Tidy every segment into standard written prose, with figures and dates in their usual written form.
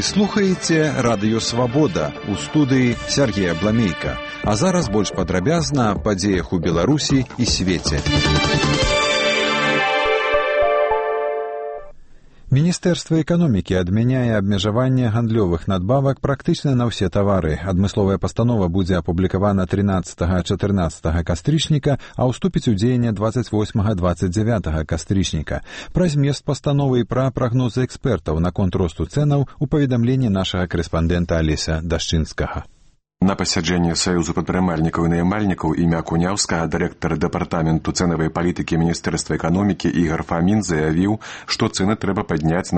слухаеце радыё «Свабода», у студыі Сергей Абламейка. А зараз больш падрабязна аб падзеях у Беларусі і свеце. Міністэрства эканомікі адмяняе абмежаванне гандлёвых надбавак практычна на ўсе тавары. Адмысловая пастанова будзе апублікавана 13-14 кастрычніка, а ўступіць у дзеянне 28-29 кастрычніка. Пра змест пастановы і пра прагнозы экспертаў наконт росту цэнаў у паведамленні нашага корэспандэнта Алеся Дашчынскага. На пасяджэнні Саюзу прадпрымальнікаў і наймальнікаў імя Куняўскага дырэктар дэпартаменту цэнавай палітыкі Міністэрства эканомікі Ігар Фамін заявіў, што цэны трэба падняць на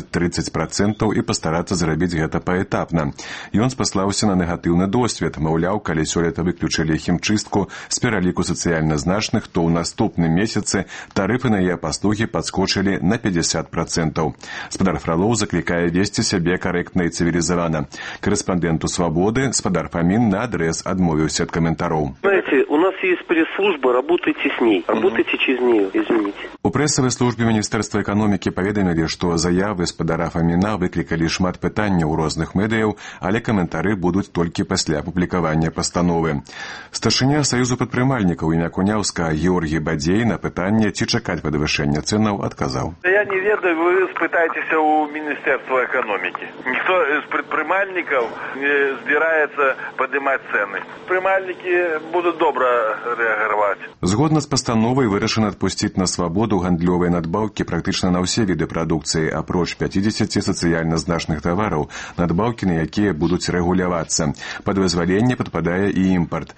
20-30% і пастарацца зрабіць гэта паэтапна. Ён спаслаўся на негатыўны досвед, маўляў, калі сёлета выключылі хімчыстку з пераліку сацыяльна значных, то ў наступным месяцы тарыфы на яе паслугі падскочылі на 50%. Спадар Фролоў заклікае весці сябе карэктна і цывілізавана. Корэспандэнту «Свободы» Спадар Фамін наадрэз адмовіўся ад каментароў. Знаете, у нас есть пресс-служба, работайте с ней. Работайте через нее, извините. У прэсавай службе Міністэрства эканомікі паведамілі, што заявы спадара Фаміна выклікалі шмат пытанняў у розных медыяў, але каментары будуць толькі пасля апублікавання пастановы. Старшыня Саюзу прадпрымальнікаў імя Куняўскага Георгій Бадзей на пытанне, ці чакаць падвышэння цэнаў, адказаў. Я не ведаю, вы спытаетеся у Міністэрства эканомікі. Ніхто з прадпрымальнікаў не збіраецца падымаць цэны. Прадпрымальнікі будуць добра рэагаваць. Згодна з пастановай вырашана адпусціць на свабоду гандлёвыя надбаўкі практычна на ўсе віды прадукцыі, апроч 50 сацыяльна значных тавараў, надбаўкі на якія будуць рэгулявацца. Пад вызваленне падпадае і імпарт.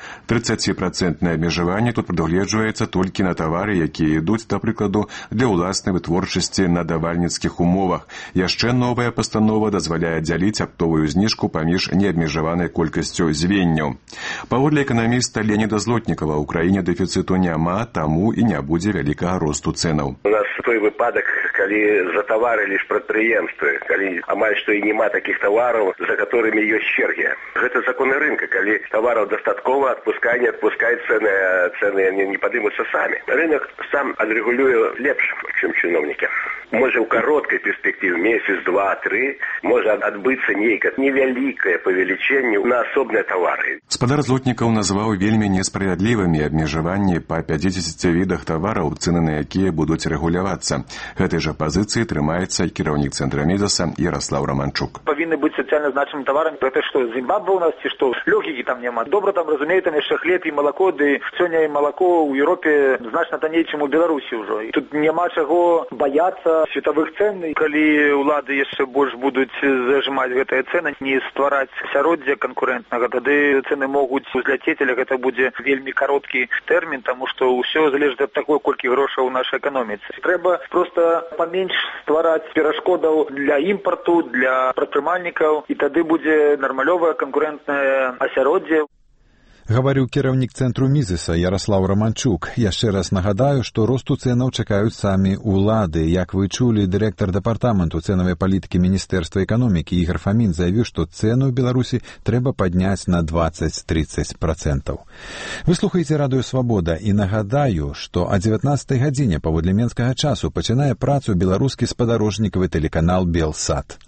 30% абмежаванне тут прадугледжваецца толькі на тавары, якія ідуць, да прыкладу, для ўласнай вытворчасці на давальніцкіх умовах. Яшчэ новая пастанова дазваляе дзяліць аптовую зніжку паміж неабмежаванай колькасцю звенняў. Паводле эканаміста Леоніда Злотнікава, у краіне дэфіцыту няма, таму і не будзе вялікага росту цэнаў. У нас той выпадак, калі затаварылі ж прадпрыемствы, калі амаль што і няма такіх тавараў, за которымі ёсць чэргі. Гэта законы рынка, калі тавараў дастаткова, адпускай, не адпускай, цэны не падымуцца самі. Рынок сам адрэгулюе лепш, чым чыноўнікі. Можа, ў кароткай перспектыве, месяц, два, тры, можа адбыцца нейкае невялікае павелічэнне на асобныя тавары. Спадар Злотнікаў назваў вельмі несправядлівымі абмежаванні па 50 відах тавараў, цэны на якія будуць рэгулявацца. Гэтай жа пазіцыі трымаецца кіраўнік цэнтра Мезаса Ярослаў Романчук. Павінны быць сацыяльна значным таварам. Гэта што, Зімбабве у нас ці што? Лёгікі там няма. Добра там разумею, там яшчэ хлеб і малако, ды сёння і малако ў Еўропе значна танней, чым у Беларусі ўжо. І тут няма чаго баяцца светавых цэн, калі ўлады яшчэ больш будуць зажимаць гэтыя цэны, не ствараць асяроддзя канкурэнтнага, тады цэны могуць узляцець, але гэта будзе вельмі кароткі тэрмін, таму што ўсё залежыць ад таго, колькі грошаў у нашай эканоміцы. Трэба проста паменш ствараць перашкодаў для імпарту, для прадпрымальнікаў, і тады будзе нармалёвае канкурэнтнае асяроддзе. Гаварыў кіраўнік цэнтру Мізеса Ярослаў Романчук. Яшчэ раз нагадаю, што росту цэнаў чакаюць самі ўлады. Як вы чулі, дырэктар дэпартаменту цэнавай палітыкі Міністэрства эканомікі Ігар Фамін заявіў, што цэны ў Беларусі трэба падняць на 20-30%. Вы слухаеце радыё «Свабода» і нагадаю, што о 19 гадзіне паводле менскага часу пачынае працу беларускі спадарожнікавы тэлеканал «Белсат».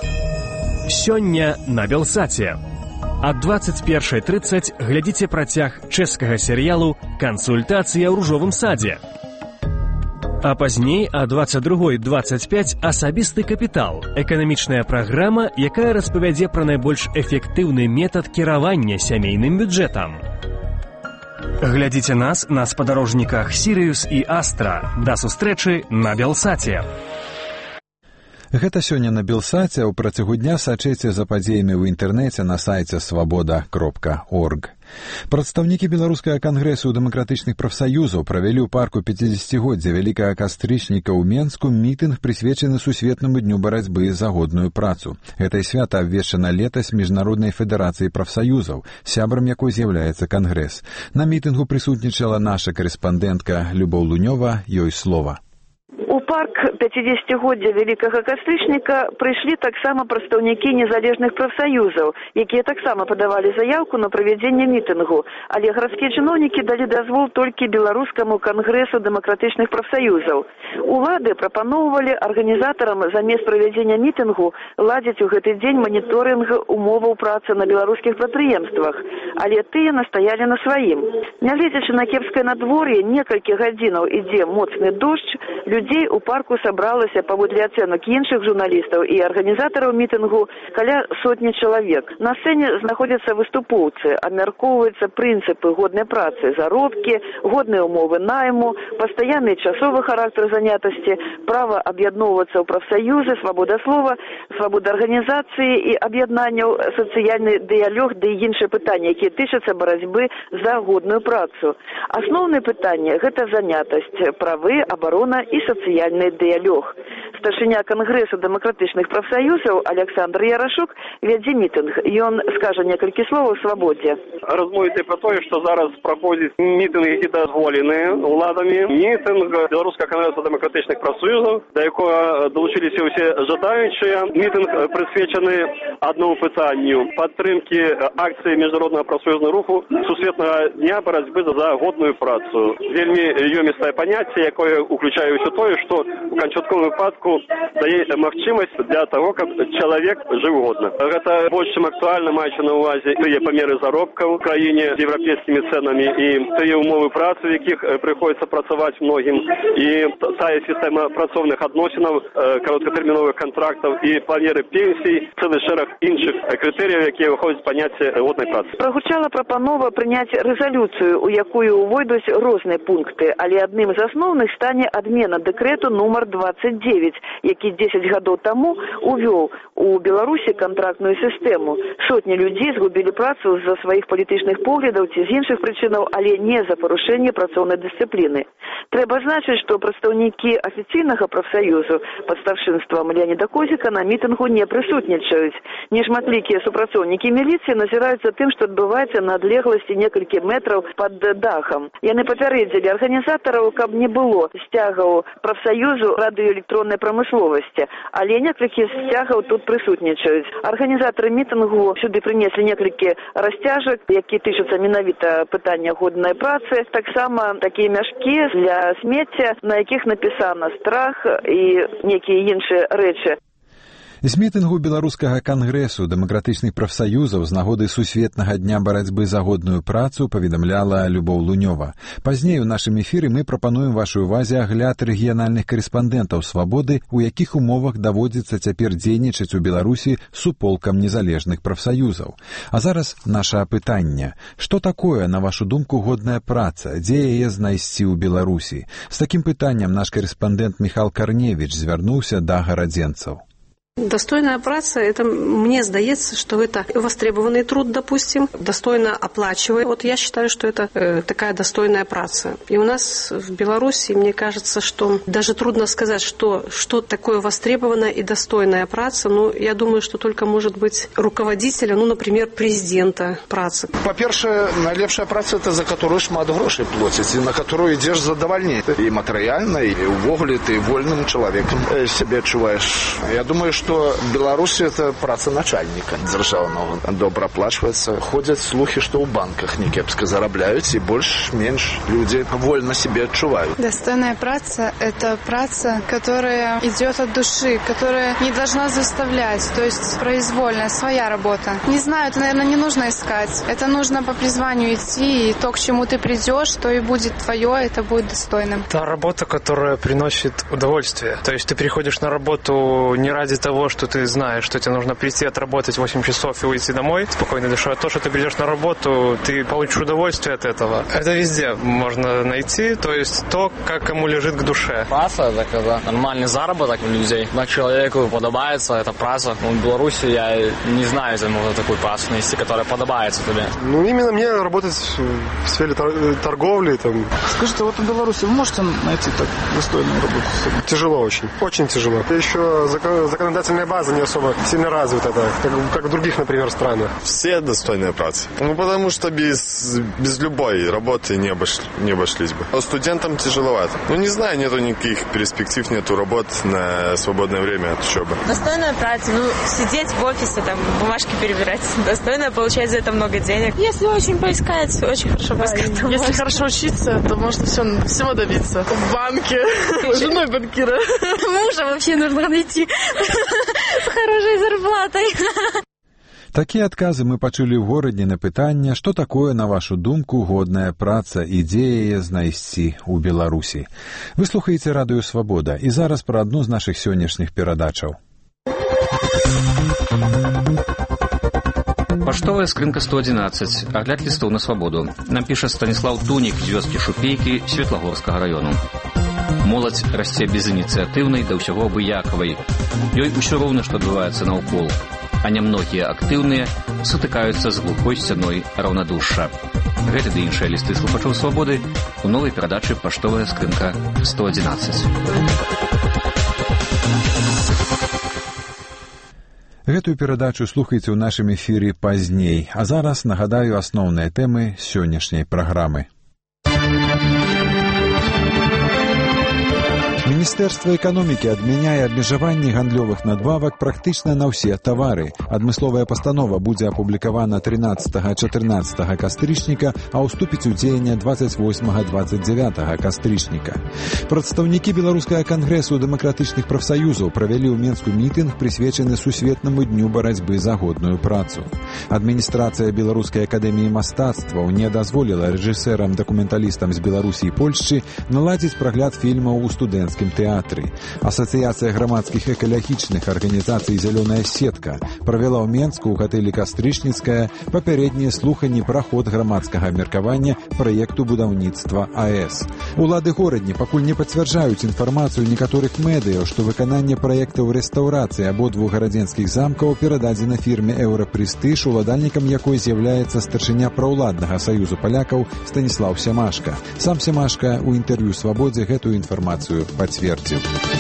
Сёння на «Белсаце». Ад 21:30 глядзіце працяг чэшскага серыялу «Кансультацыя ў ружовым садзе». А пазней о 22:25 «Асабісты капітал» – эканамічная праграма, якая распавядзе пра найбольш эфектыўны метад кіравання сямейным бюджэтам. Глядзіце нас на спадарожніках «Сірыюс» і «Астра». Да сустрэчы на «Белсаце». Гэта сёння на «Белсаце», а ў працягу дня сачыце за падзеямі ў інтэрнэце на сайце свабода.орг. Прадстаўнікі беларускага кангрэсу дэмакратычных прафсаюзаў правялі ў парку 50-годдзя вялікага кастрычніка ў Менску мітынг, прысвечаны сусветнаму дню барацьбы за годную працу. Гэтае свята абвешчана летась Міжнароднай федэрацыі прафсаюзаў, сябрам якой з'яўляецца кангрэс. На мітынгу прысутнічала наша корэспандэнтка Любоў Лунёва, ёй слова. У парк 50-годдзя Вялікага Кастрычніка прыйшлі таксама прадстаўнікі незалежных прафсаюзаў, якія таксама падавалі заяўку на правядзенне мітынгу, але гарадскія чыноўнікі далі дазвол толькі беларускаму кангрэсу дэмакратычных прафсаюзаў. Улады прапаноўвалі арганізатарам замест правядзення мітынгу ладзіць у гэты дзень маніторынг умоваў працы на беларускіх прадпрыемствах, але тыя настаялі на сваім. Нягледзячы на кепскае надвор'е, некалькі гадзінаў ідзе моцны дождж, людзей у парку сабралася, паводле ацэнак іншых журналістаў і арганізатараў мітынгу, каля сотні чалавек. На сцэне знаходзяцца выступоўцы, абмяркоўваюцца прынцыпы годнай працы, заробкі, годныя умовы найму, пастаянны часовы характар занятасці, права аб'ядноўвацца ў прафсаюзы, свабода слова, свабода арганізацыі і аб'яднанняў, сацыяльны дыялог ды іншыя пытанні, якія тычацца барацьбы за годную працу. Асноўнае пытанне – гэта занятасць, правы, абарона і сацыяльны дыялог. Старшыня Кангрэсу дэмакратычных прафсаюзаў Александр Ярашук вядзе мітынг. Ён скажа некалькі словаў у свабодзе. Размовіце пра тое, што зараз праходзіць мітынг, які дазволены уладамі. Мітынг Беларускага кангрэсу дэмакратычных прафсаюзаў, да якога далучыліся ўсе жадаючыя. Мітынг прысвечаны аднаму пытанню – падтрымкі акцыі міжнароднага прафсаюзнага руху сусветнага дня барацьбы за годную працу. Вельмі ёмістае паняцце, якое уключае ўсё тое, што у канчатковым выпадку дае магчымасць для таго, каб чалавек жыў годна. Гэта больш чым актуальна, маючы на ўвазе тыя памеры заробкаў у краіне з еўрапейскімі цэнамі і тыя умовы працы, в якіх прыходзіцца працаваць многім, і тая сістэма працоўных адносінаў, кароткатэрміновых кантрактаў і памеры пенсій, цэлы шэраг іншых крытэрыяў, якія выходзяць паняцце годнай працы. Прагучала прапанова прыняць рэзалюцыю, у якую увойдуць розныя пункты, але адным з асноўных стане адмена дэкрэту нумар 29, які 10 гадоў таму увёў у Беларусі кантрактную сістэму. Сотні людзей згубілі працу з-за сваіх палітычных поглядаў ці з іншых прычынаў, але не за парушэнне працоўнай дысцыпліны. Трэба значыць, што прадстаўнікі афіцыйнага прафсаюзу пад старшынствам Леаніда Козіка на мітынгу не прысутнічаюць. Нешматлікія супрацоўнікі міліцыі назіраюць за тым, што адбываецца на адлегласці некалькі метраў пад дахам. Яны папярэдзілі арганізатараў, каб не было сцягаў прафсаюзу радыёэлектроннай прамысловасці, але некалькі сцягаў тут прысутнічаюць. Арганізатары мітынгу сюды прынеслі некалькі расцяжак, які тычацца менавіта пытання годнай працы, таксама такія мяшкі для смецця, на якіх напісана страх і некія іншыя рэчы. З мітынгу Беларускага кангрэсу дэмакратычных прафсаюзаў з нагоды сусветнага дня барацьбы за годную працу паведамляла Любоў Лунёва. Пазней у нашым эфіры мы прапануем вашай увазе агляд рэгіянальных карэспандэнтаў «Свабоды», у якіх умовах даводзіцца цяпер дзейнічаць у Беларусі суполкам незалежных прафсаюзаў. А зараз наша пытанне. Што такое, на вашу думку, годная праца? Дзе яе знайсці ў Беларусі? З такім пытаннем наш карэспандэнт Міхал Карневіч звярнуўся да гарадзенцаў. Достойная праца, это, мне сдается, что это востребованный труд, допустим, достойно оплачиваемый. Вот я считаю, что это такая достойная праца. И у нас в Беларуси, мне кажется, что даже трудно сказать, что такое востребованная и достойная праца. Ну, я думаю, что только может быть руководителя, ну, например, президента працы. По-перше, найлепшая праца, это за которую шмат грошей платить, и на которую идешь задовольней. И материально, и увогуле ты вольным человеком себя чуваешь. Я думаю, что в Беларуси это праца начальника державного. Добро оплачивается. Ходят слухи, что у банках некепска зарабляют, и больше-меньше люди вольно себе отчувают. Достойная праца – это праца, которая идет от души, которая не должна заставлять, то есть произвольная, своя работа. Не знаю, это, наверное, не нужно искать. Это нужно по призванию идти, и то, к чему ты придешь, то и будет твое, это будет достойным. Та работа, которая приносит удовольствие. То есть ты приходишь на работу не ради того, что ты знаешь, что тебе нужно прийти отработать 8 часов и уйти домой спокойной душой, а то, что ты придешь на работу, ты получишь удовольствие от этого. Это везде можно найти, то есть то, как кому лежит к душе. Праца, это когда нормальный заработок у людей. На человеку подобается эта праца. В Беларуси я не знаю, если можно такую працу найти, которая подобается тебе. Ну, именно мне работать в сфере торговли. Там. Скажите, вот в Беларуси вы можете найти так достойную работу? Тяжело очень. Очень тяжело. Еще законодательство образовательная база не особо сильно развита, как в других, например, странах. Все достойные працы. Потому что без любой работы не обошлись бы. Студентам тяжеловато. Не знаю, нету никаких перспектив, нету работ на свободное время от учебы. Достойная праца. Сидеть в офисе, бумажки перебирать. Достойно получать за это много денег. Если очень поискать, очень хорошо поискать. Если хорошо учиться, то можно всего добиться. В банке. Женой банкира. Мужа вообще нужно найти с хорошей зарплатой. Такія адказы мы пачулі ў горадзе на пытанне, што такое, на вашу думку, годная праца і дзе яе знайсці ў Беларусі. Вы слухаеце радыё «Свабода» і зараз пра адну з нашых сённяшніх перадачаў. Паштовая скрынка 111. Агляд лістоў на свабоду. Нам піша Станіслаў Тунік з вёскі Шупейкі Светлагорскага раёну. Моладзь расце безініцыятыўнай да ўсяго абыякавай. Ёй усё роўна, што адбываецца наўкол. А нямногія актыўныя сутыкаюцца з глухой сцяной раўнадушша. Гэты ды іншыя лісты слухачоў свабоды у новай перадачы «Паштовая скрынка 111». Гэтую перадачу слухайце ў нашым эфіры пазней, а зараз нагадаю асноўныя тэмы сённяшняй праграмы. Міністэрства эканомікі адмяняе абмежаванні гандлёвых надбавак практычна на ўсе тавары. Адмысловая пастанова будзе апублікавана 13-14 кастрычніка, а ўступіць у дзеянне 28-29 кастрычніка. Прадстаўнікі Беларускага кангрэсу дэмакратычных прафсаюзаў правялі ў Менску мітынг, прысвечаны сусветнаму дню барацьбы за годную працу. Адміністрацыя Беларускай акадэміі мастацтваў не дазволіла рэжысэрам-дакументалістам з Беларусі і Польшчы наладзіць прагляд фільмаў у студэнцкім тэатры. Асацыяцыя грамадскіх экалагічных арганізацый «Зялёная сетка» правяла ў Менску ў гатэлі «Кастрычніцкая» папярэднія слуханні пра ход грамадскага абмеркавання праекту будаўніцтва АЭС. Улады горадні пакуль не пацвярджаюць інфармацыю некаторых медыяў, што выкананне праектаў рэстаўрацыі абодвух гарадзенскіх замкаў перададзена фірме «Еўрапрэстыж», уладальнікам якой з'яўляецца старшыня праўладнага саюзу палякаў Станіслаў Сямашка. Сам Сямашка ў інтэрв'ю «Свабодзе» гэтую інфармацыю пацвердзіў.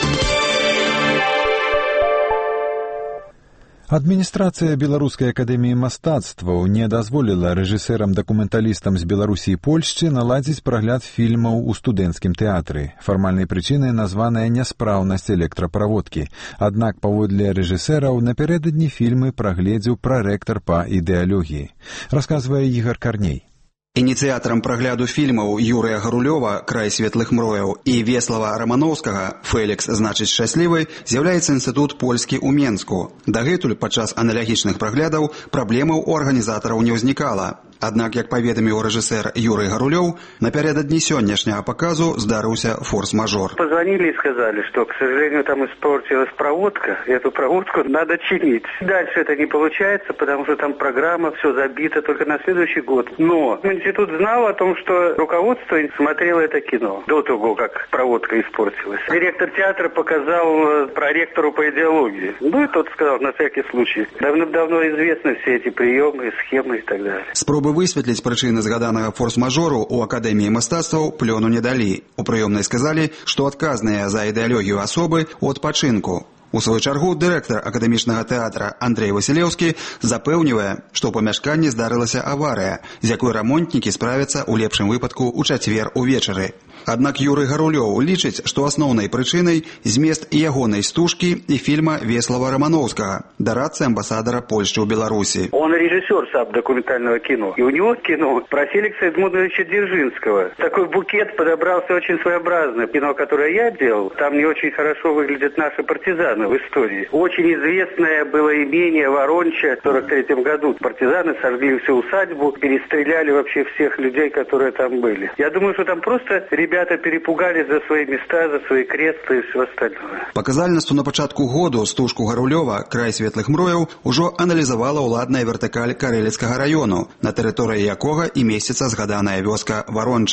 Адміністрацыя Беларускай акадэміі мастацтваў не дазволіла рэжысэрам-дакументалістам з Беларусі і Польшчы наладзіць прагляд фільмаў у студэнцкім тэатры. Фармальнай прычынай названая няспраўнасць электраправодкі. Аднак, паводле рэжысэраў, напярэдадні фільмы прагледзеў прарэктар па ідэалогіі. Расказвае Ігар Карней. Ініцыятарам прагляду фільмаў Юрыя Гарулёва «Край светлых мрояў» і Веслава Рамановскага «Фэлікс значыць шчаслівы» з'яўляецца інстытут польскі ў Менску. Дагэтуль падчас аналагічных праглядаў праблемаў у арганізатараў не ўзнікала. Аднак, як паведаміў рэжысэр Юрый Гарулёв, напярэдадні сённяшняга паказу здарыўся форс-мажор. Позвонили и сказали, что, к сожалению, там испортилась проводка. Эту проводку надо чинить. Дальше это не получается, потому что там программа, все забито только на следующий год. Но институт знал о том, что руководство смотрело это кино до того, как проводка испортилась. Директор театра показал проректору по идеологии. И тот сказал, на всякий случай. Давно известны все эти приемы, схемы и так далее. Спробы высветліць прычыны згаданага форс-мажору ў Акадэміі мастацтваў плёну не далі. У прыёмнай сказалі, што адказныя за ідэалогію асобы ў адпачынку. У сваю чаргу дырэктар акадэмічнага тэатра Андрэй Васілеўскі запэўнівае, што ў памяшканні здарылася аварыя, з якой рамонтнікі справяцца ў лепшым выпадку ў чацвер увечары. Аднак Юрый Гарулёў лічыць, што асноўнай прычынай змест і ягонай стужкі і фільма Веслава Романовскага, дарадцы амбасадара Польшчы ў Беларусі. Он режиссер САП документального кино. И у него кино про Феликса Эдмундовича Дзержинского. Такой букет подобрался очень своеобразный. Кино, которое я делал, там не очень хорошо выглядят наши партизаны в истории. Очень известное было имение Воронча в 1943 году. Партизаны сожгли всю усадьбу, перестреляли вообще всех людей, которые там были. Я думаю, что там просто ребята перепугались за свои места, за свои кресты и все остальное. Паказальнасцу на пачатку году стужку Гарулёва «Край светлых мрояў» ужо аналізавала ўладная вертыкаль Карэлецкага раёну, на тэрыторыі якога і месціцца згаданая вёска Воронча.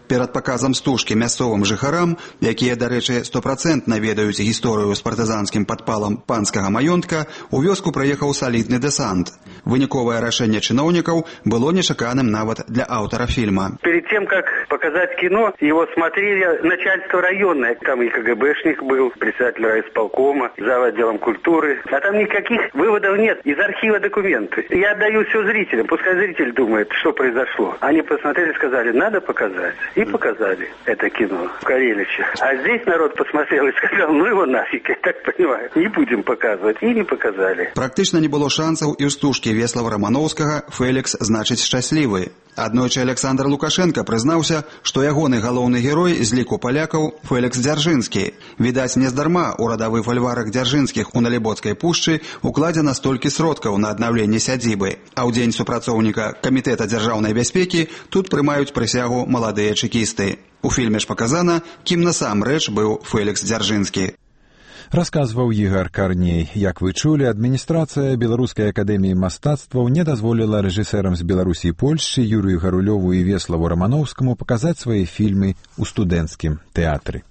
Перад паказам стужкі мясцовым жыхарам, якія, дарэчы, 100% ведаюць гісторыю з партызанскім падпалам панскага маёнтка, у вёску прыехаў салідны дэсант. Выніковае рашэнне чыноўнікаў было нечаканым нават для аўтара фильма. Перед тем, как показать кино, его смотрели начальство районное. Там и КГБшник был, председатель райисполкома, зав. Отделом культуры. А там никаких выводов нет. Из архива документы. Я отдаю все зрителям. Пускай зритель думает, что произошло. Они посмотрели, сказали, надо показать. И показали это кино в Кареличе. А здесь народ посмотрел и сказал, ну его нафиг, я так понимаю. Не будем показывать. И не показали. Практычна не было шансаў і ў стужкі Веслава Рамановскага «Фелікс значыць шчаслівы». Аднойчы Александр Лукашенко прызнаўся, што ягоны галоўны герой з ліку палякаў Фелікс Дзяржынскі. Відаць, нездарма ў радавы фальварак Дзяржынскіх у Налібоцкай пушчы укладзена столькі сродкаў на аднаўленне сядзібы. А ў дзень супрацоўніка Камітэта дзяржаўнай бяспекі тут прымаюць прысягу маладыя чэкісты. У фільме ж паказана, кім насамрэч быў Фелікс Дзяржынскі. Расказваў Ігар Карней. Як вы чулі, адміністрацыя Беларускай акадэміі мастацтваў не дазволіла рэжысэрам з Беларусі і Польшчы Юрыю Гарулёву і Веславу Рамановскаму паказаць свае фільмы ў студэнцкім тэатры.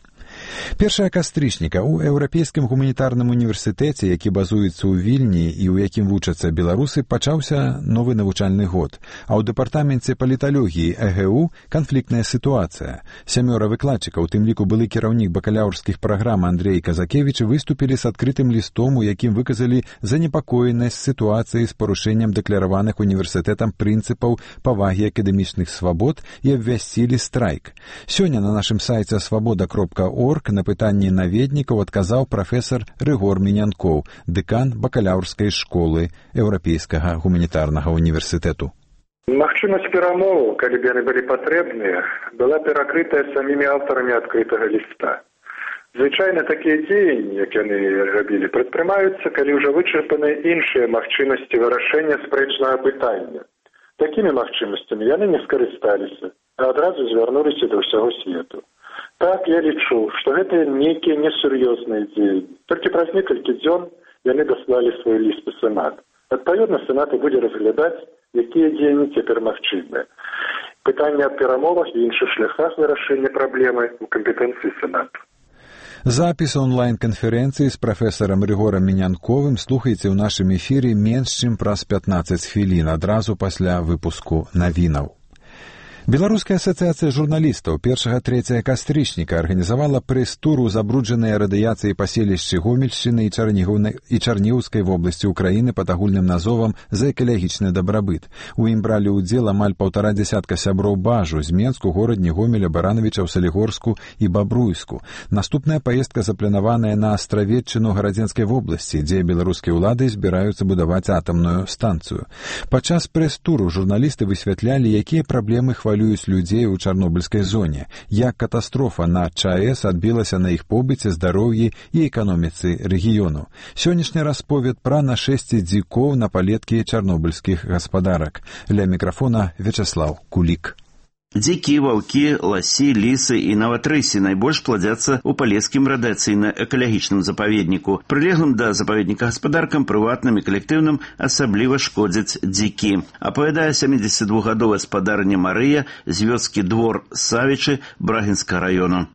1 кастрычніка ў Еўрапейскім гуманітарным універсітэце, які базуецца ў Вільні і ў якім вучацца беларусы, пачаўся новы навучальны год. А ў дэпартаменце паліталогіі ЭГУ канфліктная сітуацыя. 7 выкладчыкаў, у тым ліку былы кіраўнік бакалаўрскіх праграм Андрей Казакевіч, выступілі з адкрытым лістом, у якім выказалі занепакоенасць сітуацыі з парушэннем дэклараваных універсітэтам прынцыпаў павагі акадэмічных свабод і абвясцілі страйк. Сёння на нашым сайце свабода.орг на пытанні наведнікаў адказаў прафесар Рыгор Мінянкоў, дэкан бакалаўрскай школы Еўрапейскага гуманітарнага універсітэту. Магчымасць перамоваў, калі б яны былі патрэбныя, была перакрытая самімі аўтарамі адкрытага ліста. Звычайна такія дзеянні, як яны рабілі, прадпрымаюцца, калі ўжо вычарпаны іншыя магчымасці вырашэння спрэчнага пытання. Такімі магчымасцямі яны не скарысталіся, а адразу звярнуліся да ўсяго свету. Так, я лічу, што гэта нейкія несур'ёзныя дзеянні. Толькі праз некалькі дзён яны даслалі свой ліст у Сенат. Адпаведна, Сенат будзе разглядаць, якія дзеянні цяпер магчымыя. Пытанне аб перамовах і іншых шляхах вырашэння праблемы ў кампетэнцыі Сенату. Запіс онлайн-канферэнцыі з прафесарам Рыгорам Мінянковым слухайце ў нашым эфіры менш чым праз 15 хвілін, адразу пасля выпуску навінаў. Беларуская асацыяцыя журналістаў 1-3 кастрычніка арганізавала прэс-тур у забруджаныя радыяцыяй паселішчы Гомельшчыны і Чарнігаўскай вобласці ўкраіны пад агульным назовам «За экалагічны дабрабыт». У ім бралі ўдзел амаль 1,5 дзясятка сяброў Бажу з Менску, Горадні, Гомеля, Баранавіча, Салігорску і Бабруйску. Наступная паездка запланаваная на Астравеччыну Гарадзенскай вобласці, дзе беларускія ўлады збіраюцца будаваць атамную станцыю. Падчас прэс-туру журналісты высвятлялі, якія праблемы хвалююць людзей у чарнобыльскай зоне, як катастрофа на ЧАЭС адбілася на іх побыце, здароўі і эканоміцы рэгіёну. Сённяшні расповед пра нашэсце дзікоў на палеткі чарнобыльскіх гаспадарак. Ля мікрафона Вячаслаў Кулік. Дзікі, ваўкі, ласі, лісы і нават рысі найбольш пладзяцца ў палескім радыацыйна-экалагічным запаведніку. Прылеглым да запаведніка гаспадаркам, прыватным і калектыўным асабліва шкодзяць дзікі. Апавядае 72-гадовая спадарня Марыя з вёскі Двор Савічы Брагінскага раёну.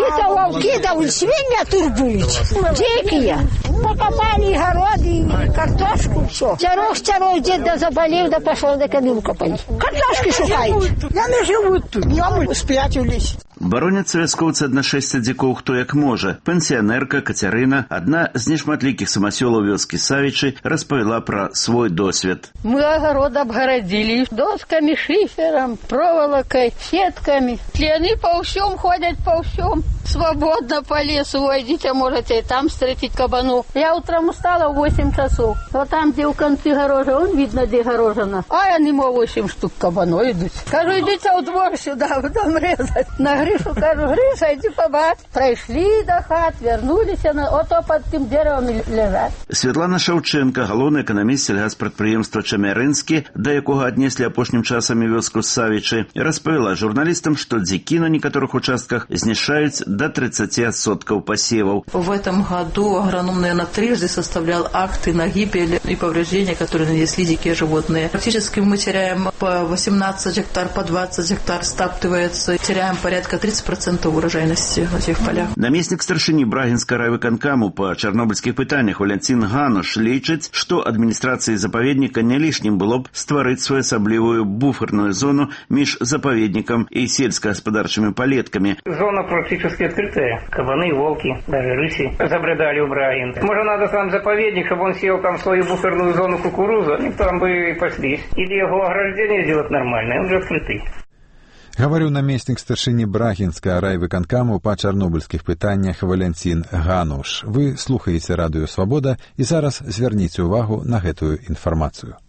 Ваўкі да свіння турбуюць. Дзікія. Покопалі гароды, картошку, всё. Цярох дзед да забалеў, да пашоў да каміну копалі. Картошкі шукаюць. Яны живут тут, днём спрятались. Бароняцца вяскоўцы ад нашэсця дзікоў хто як можа. Пенсіянерка Кацярына, адна з нешматлікіх самасёлаў вёскі Савічы, распавяла пра свой досвед. Мы огород обгородили досками, шифером, проволокой, сетками. Члены по всем ходят, по всем. Свободно по лесу войдите, можете и там встретить кабанов. Я утром устала в 8 часов. Вот там, где у концы горожа, он видно, где горожана. А я не могу 8 штук кабанов идут. Кажу, идите в двор сюда, будем резать. На Гришу кажу, Гриша, иди побать. Пришли до хат, вернулись, ото под тем деревом лежат. Святлана Шаўчэнка, галоўны эканаміст сельгаспрадпрыемства Чамярынскі, да якога аднеслі апошнім часам і вёску Савічы, распавяла журналістам, што дзікі на некаторых участках знішаюць до 30% посевов. В этом году агроном, наверное, трижды составлял акты на гибель и повреждения, которые нанесли дикие животные. Практически мы теряем по 18 гектар, по 20 гектар стаптывается. Теряем порядка 30% урожайности на этих полях. Наместник старшыні Брагінскага райвыканкаму по чарнобыльских пытаниях Валентин Гануш лічыць, што адміністрацыі запаведніка не лішнім было б стварыць своеасаблівую буферную зону між запаведнікам і сельскагаспадарчымі палеткамі. Зона практически открытая. Кабаны, волки, даже рыси забредали в Брагин. Может, надо сам заповедник, чтобы он сел там в свою буферную зону кукурузу, они там бы и паслись. Или его ограждение сделать нормальное, он же открытый. Гаварыў намеснік старшыні Брагінскага райвыканкаму па чарнобыльскіх пытаннях Валентин Гануш. Вы слухаеце радыё «Свабода» і зараз звярніце ўвагу на гэтую інфармацыю.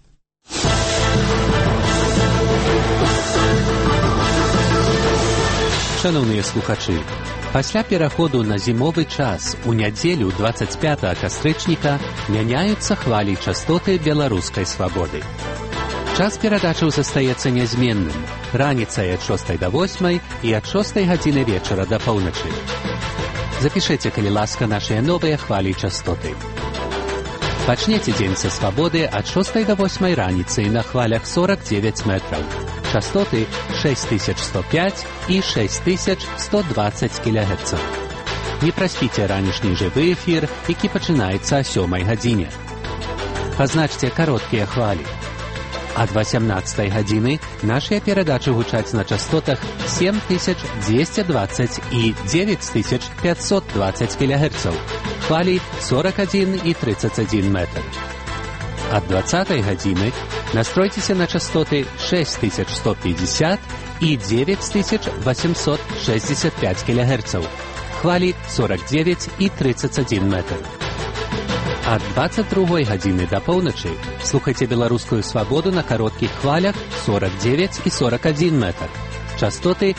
Шановныя слухачы, пасля пераходу на зімовы час у нядзелю 25 кастрычніка мяняюцца хвалі частоты беларускай свабоды. Час перадачаў застаецца нязменным. Раніцай ад 6 до 8 і ад 6 гадзіны вечара да поўначы. Запішыце, калі ласка, нашыя новыя хвалі частоты. Пачнеце дзень са свабоды ад 6 до 8 раніцы на хвалях 49 метраў. Частоты 6105 і 6120 кГц. Не праспіце ранішні жывы эфір, які пачынаецца о 7 гадзіне. Пазначце кароткія хвалі. Ад 18 гадзіны нашыя перадачы гучаць на частотах 7220 і 9520 кГц. Хвалі 41 і 31 метр. Ад 20 гадзіны настройцеся на частоты 6150 і 9865 кГц. Хвалі 49 і 31 метр. Ад 22 гадзіны да поўначы слухайце беларускую свабоду на кароткіх хвалях 49 і 41 метр. Частоты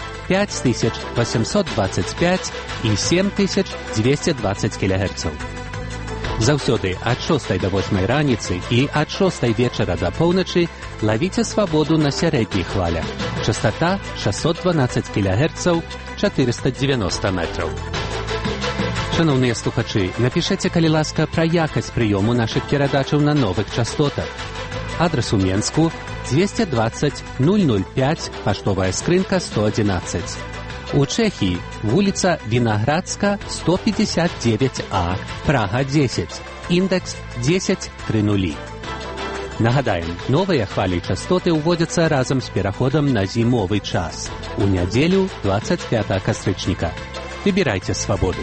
5825 і 7220 кГц. Заўсёды ад 6 до 8 раніцы і ад 6 вечара да поўначы лавіце свабоду на сярэдніх хвалях. Частота 612 кГц, 490 метраў. Шановныя слухачы, напішыце, калі ласка, пра якасць прыёму нашых перадачаў на новых частотах. Адрас у Менску 220 005, паштовая скрынка 111. У Чэхіі вуліца Вінаградска 159А, Прага 10, індекс 1030. Нагадаем, новыя хвалі частоты ўводзяцца разам з пераходам на зімовы час. У нядзелю 25 кастрычніка. Выбірайце свабоду.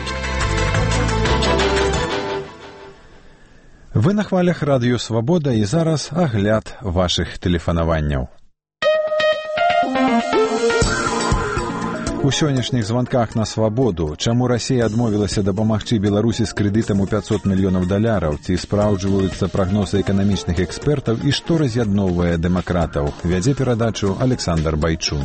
Вы на хвалях радыё «Свабода» і зараз агляд вашых тэлефанаванняў. У сённяшніх званках на свабоду, чаму Расія адмовілася дапамагчы Беларусі з крэдытам у $500 мільёнаў, ці спраўджваюцца прагнозы эканамічных экспертаў і што раз'ядноўвае дэмакратаў, вядзе перадачу Александр Байчун.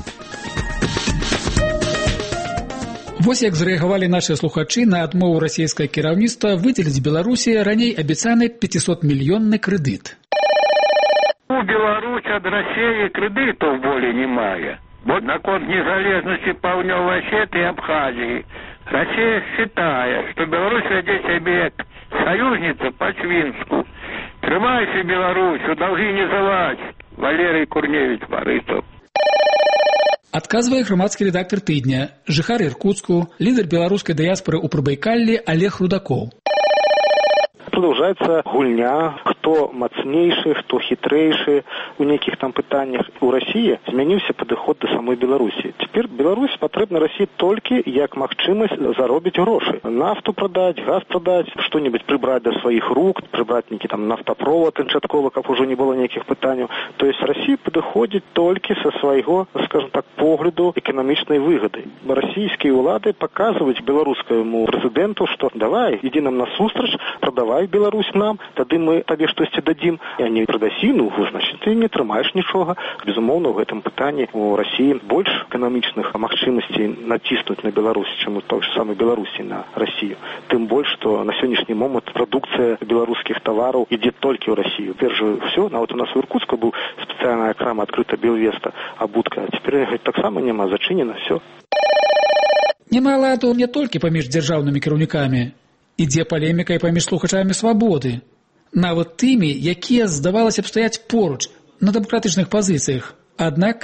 Вось як зрэагавалі нашыя слухачы на адмову расійскае кіраўніцтва выдзеліць Беларусі раней абяцаны 500-мільённы крэдыт. У Беларусь ад Расіі крэдытаў болей немає. Вот наконт незалежности Паўднёвай Осетии и Абхазии. Россия считает, что Беларусь ведет себя как союзница по-свинску. Трымайся, Беларусь, у долги не залазь. Валерий Курневич, Барысов. Адказвае грамадскі рэдактар тыдня, жыхар Иркутску, лідар беларускай дыяспоры ў Прыбайкаллі Олег Рудакоў. Продолжается гульня, кто мацнейшы, кто хитрейшы у неких там пытаннях. У России змяніўся падыход до самой Беларусі. Теперь Беларусь патрэбна России только як магчымасць заробіць грошы. Нафту продать, газ продать, что-нибудь прибрать до своих рук, прибрать некий там нафтопровод канчаткова, как уже не было никаких пытаний. То есть Россия подыходит только со своего, скажем так, погляду экономичной выгоды. Российские улады показывают белорусскому президенту, что давай, иди нам насустрач, продавай Беларусь нам, тады мы табе штосьці дадзім, а не прадасі, ну, значит, ты не трымаеш нічога. Безумоўна, в гэтым пытанні у России больш эканамічных магчымасцей націснуць на Беларусь, чым у той же самой Беларусі на Россию. Тым больш, что на сённяшні момант прадукцыя беларускіх тавараў ідзе толькі ў Россию. Перш все, нават у нас у Иркутску был спецыяльная крама открыта Белвеста, абутка, а теперь таксама няма, зачынена, все. Няма ладу не толькі паміж дзяржаўнымі кіраўнікамі. Ідзе палеміка і паміж слухачамі свабоды. Нават тымі, якія, здавалася б, стаяць поруч на дэмакратычных пазіцыях. Аднак...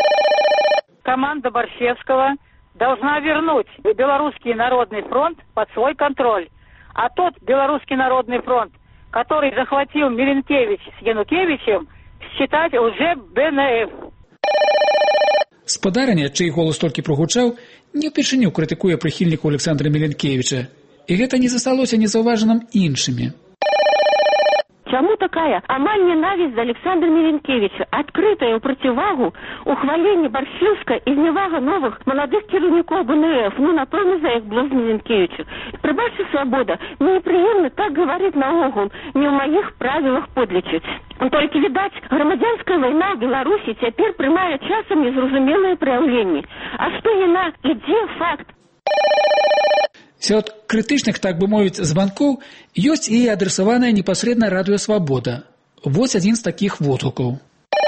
Команда Борщевского должна вернуть Белорусский народный фронт под свой контроль. А тот Белорусский народный фронт, который захватил Миленкевич с Янукевичем, считать уже БНФ. Спадарня, чый голос толькі прогучаў, не ўпершыню крытыкуе прыхільніку Александра Миленкевича. І гэта не засталося незаўважаным іншымі. Чаму такая амаль ненавість за Александра Миленкевича, адкрытая ў процівагу ухваленне Борщевска і зневага новых маладых кіраўнікоў БНФ, напэўна, за іх блоз Миленкевичу. Прыбачце, свабода, мне непрыемна так гаварыць наогул, не ў маіх правілах подлічыць. Толькі, відаць, грамадзянская вайна ў Беларусі цяпер прымае часам незразумелыя праяўленні. А што яна ідзе факт? Сярод крытычных, так бы мовіць, званкоў ёсць і адресаваная непасрэдна радыё «Свабода». Вось адзін з такіх водгукаў.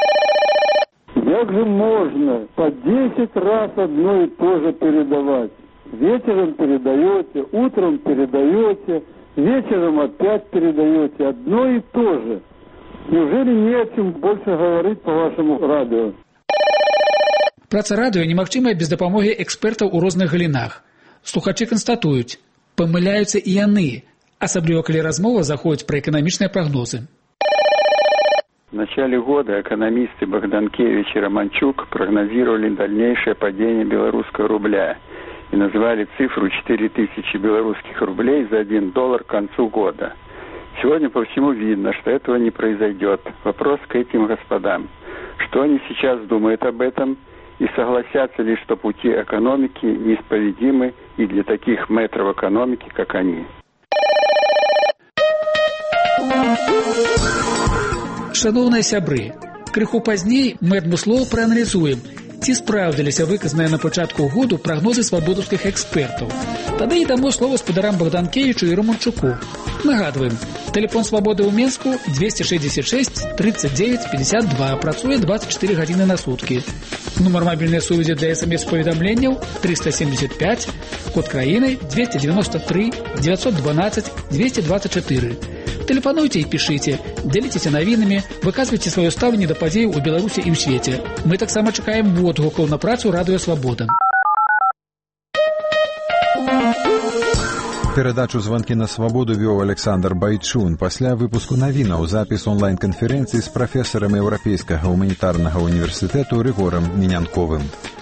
Як же можно по 10 раз одно и то же передавать? Вечером передаете, утром передаете, вечером опять передаете. Одно и то же. Неужели не о чем больше говорить по вашему радио? Праца радыё немагчымая без дапамогі экспертаў у розных галінах. Слухачы канстатуюць, памыляюцца і яны, асабліва калі размова заходзіць пра эканамічныя прагнозы. В начале года экономисты Богданкевич и Романчук прогнозировали дальнейшее падение белорусского рубля и назвали цифру 4000 белорусских рублей за $1 к концу года. Сегодня по всему видно, что этого не произойдет. Вопрос к этим господам. Что они сейчас думают об этом? И согласятся ли, что пути экономики неисповедимы и для таких мэтров экономики, как они. Шановныя сябры, крыху пазней мы адмыслова прааналізуем, ці спраўдзіліся выказаныя на пачатку году прагнозы свабодаўскіх экспертаў. Тады і дамо слова спадарам Богданкевичу і Романчуку. Нагадваем, тэлефон свабоды ў Менску 266 39 52, працуе 24 гадзіны на суткі. Нумар мабільнай сувязі для смс-паведамленняў 375, код краіны 293 912 224. Тэлефануйце і пішыце, дзяліцеся навінамі, выказвайце сваё стаўленне да падзеяў у Беларусі і ў свеце. Мы таксама чакаем водгукаў на працу радыё «Свабода». Перадачу «Званкі на свабоду» вёў Александр Байчун. Пасля выпуску навінаў запіс онлайн-канферэнцыі з прафесарам Еўрапейскага гуманітарнага універсітэту Рыгорам Мінянковым.